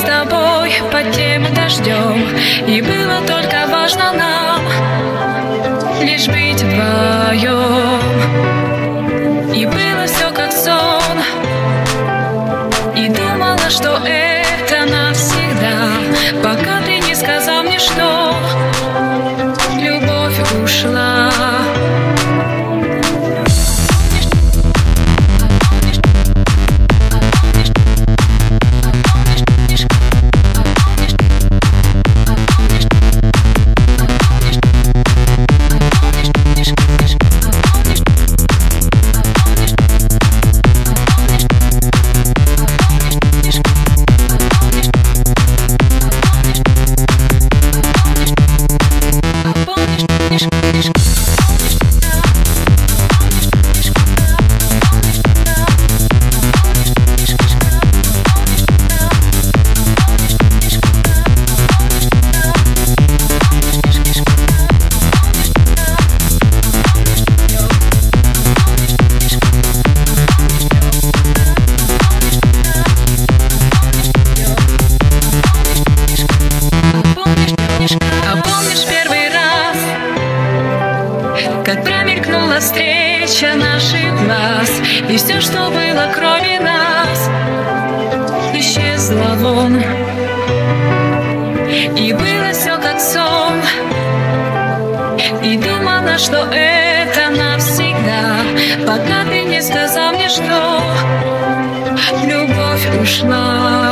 тобой под тем дождем, и было только важно нам лишь быть вдвоем. И было все как сон, и думала, что это навсегда, пока ты не сказал мне, что любовь ушла. А помнишь первый раз, как промелькнула встреча наших глаз, и все, что было кроме нас, исчезло вон. И было все как сон, и думала, что это навсегда, пока ты не сказал мне, что любовь ушла.